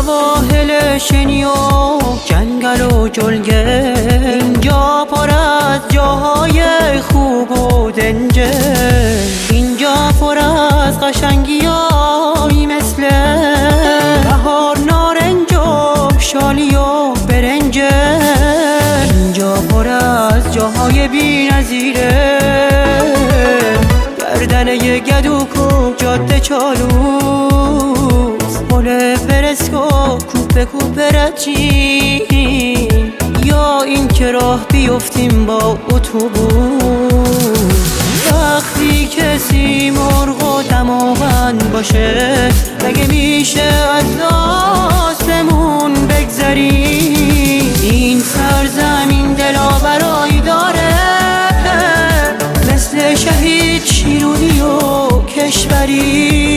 سواحل شنی و جنگل و جلگه، اینجا پر از جاهای خوب و دنجه، اینجا پر از قشنگیایی مثل بهار، نارنج و شالی و برنجه، اینجا پر از جاهای بی نظیره، گردنه گدوک و جاده چالوس، پل پرسکو کوپه کوپه رچی، یا این که راه بیفتیم با اتوبوس. وقتی کسی مرغ و دماغن باشه، مگه میشه از آسمون بگذری؟ این سرزمین دلاورایی داره، مثل شهید شیرونی و کشوری.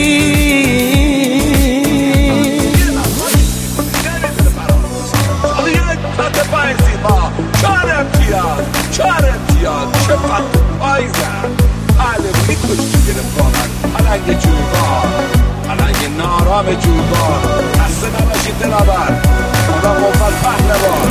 چهار امتیاز چه پت پایزن حاله میکشتی گرفتارن پلنگ جویبار، پلنگ نارام جویبار، دست نباشی دلاور خدا قوت پهلوان.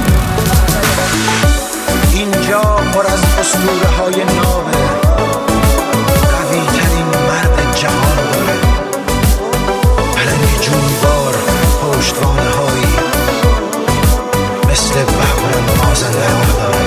اینجا پر از اسطوره های نامه، قوی ترین مرد جهان داره، پلنگ جویبار، پشتوانه هایی مثل بهار مازندران داره.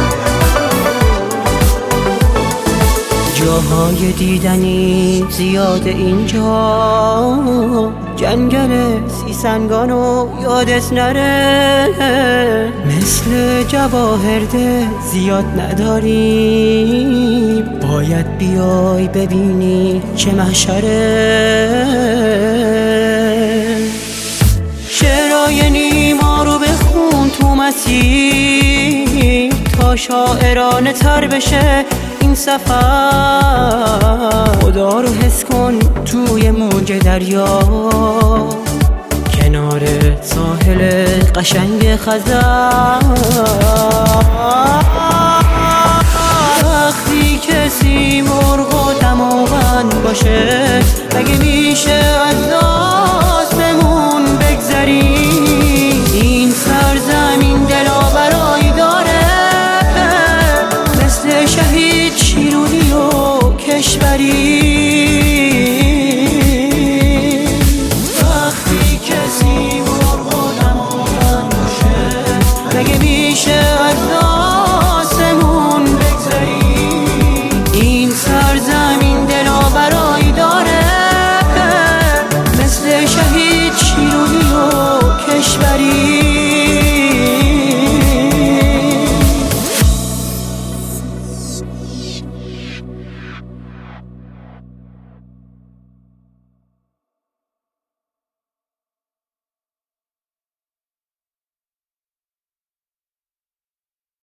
جاهای دیدنی زیاد اینجا، جنگل سیسنگان و یادت نره، مثل جواهرده زیاد نداریم، باید بیای ببینی چه محشره. شعرهای نیما رو بخون تو مسیر، تا شاعرانه تر بشه این سفر. خدا رو حس کن توی موج دریا، کنار ساحل قشنگ خزر. وقتی کسی مرغ و دماغن باشه، مگه میشه از